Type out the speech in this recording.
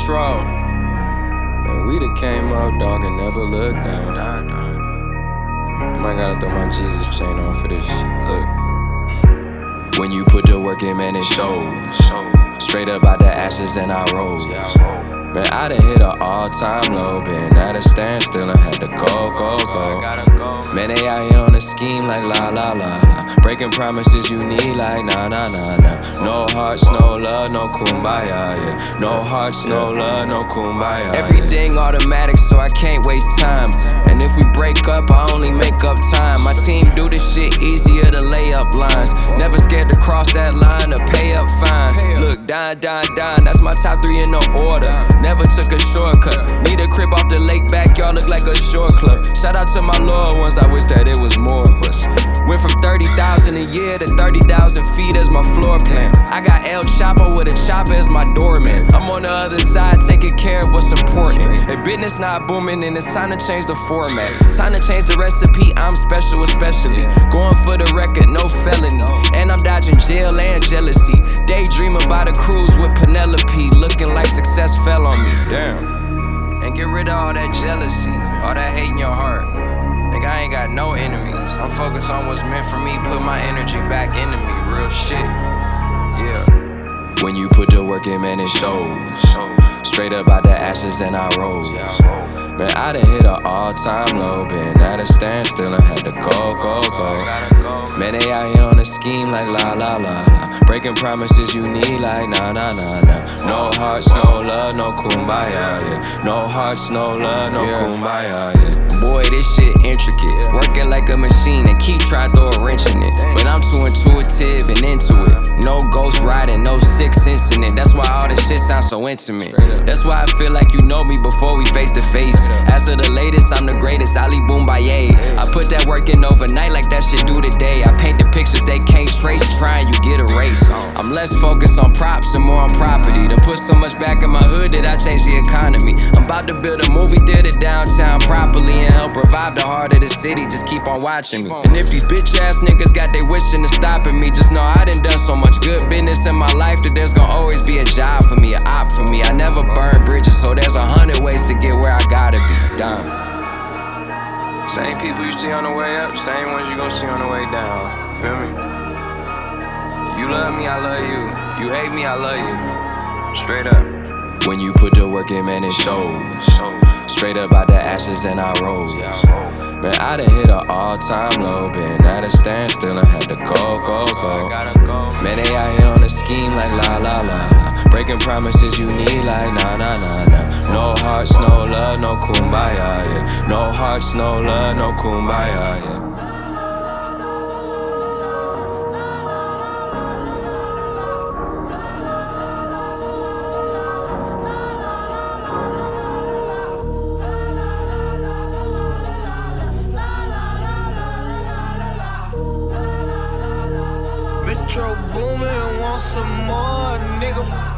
control. Man, we done came up, dog, and never looked down. I might gotta throw my Jesus chain on for this shit. Look. When you put the work in, man, it shows. Straight up out the ashes and I rose. Man, I done hit an all-time low, been at a standstill and had to go. Man, they out here on a scheme like la la la la, breaking promises you need like nah. No hearts, no love, no kumbaya, yeah. No hearts, no love, no kumbaya. Everything automatic, so I can't waste time. And if we break up, I only make up time. My team do this shit easier to lay up lines. Never scared to cross that line or pay up fines. Look, dine, that's my top 3 in no order. Never took a shortcut. Need a crib off the lake backyard, look like a shore club. Shout out to my loyal ones, I wish that it was more of us. Went from 30,000 a year to 30,000 feet as my floor plan. I got El Chapo with a chopper as my doorman. I'm on the other side taking care of what's important. If business not booming, then it's time to change the format. Time to change the recipe, I'm special especially. Going for the record, no felony. And I'm dodging jail and jealousy. Daydreaming about a cruise with Penelope. Looking like success fell on me, damn. And get rid of all that jealousy, all that hate in your heart. Nigga, I ain't got no enemies. I'm focused on what's meant for me. Put my energy back into me, real shit. Yeah. When you put the work in, man, it shows. Straight up out the ashes and I rose. Man, I done hit an all-time low, been at a standstill and had to go. Man, they out here on a scheme like la la la la, breaking promises you need like nah. No hearts, no love, no kumbaya, yeah. No hearts, no love, no kumbaya, yeah. Boy, this shit intricate, working like a machine and keep trying to throw a wrench in it. But I'm too intuitive and into it. No ghost riding, no sixth incident. That's why all this shit sounds so intimate. That's why I feel like you know me before we face to face. As of the latest, I'm the greatest, Ali Boombaye. I put that work in overnight like that shit do today. I paint the pictures they can't trace, trying you get erased. I'm less focused on props and more on property. Done put so much back in my hood that I changed the economy. I'm about to build a movie theater downtown properly and help revive the heart of the city, just keep on watching me. And if these bitch ass niggas got they wishing to stopping me, just know I done so much good business in my life that there's gonna always be a job for me, a op for me. I never burn bridges, so there's 100 ways to get where I gotta be. Damn. Same people you see on the way up, same ones you gon' see on the way down. Feel me? You love me, I love you. You hate me, I love you. Straight up. When you put the work in, man, it shows. Straight up out the ashes and I rose. Man, I done hit an all-time low, been at a standstill and had to go. Man, they out here on a scheme like la la la la, breaking promises you need like nah. No hearts, no love, no kumbaya, yeah. No hearts, no love, no kumbaya, yeah. Metro Boomin, want some more, nigga.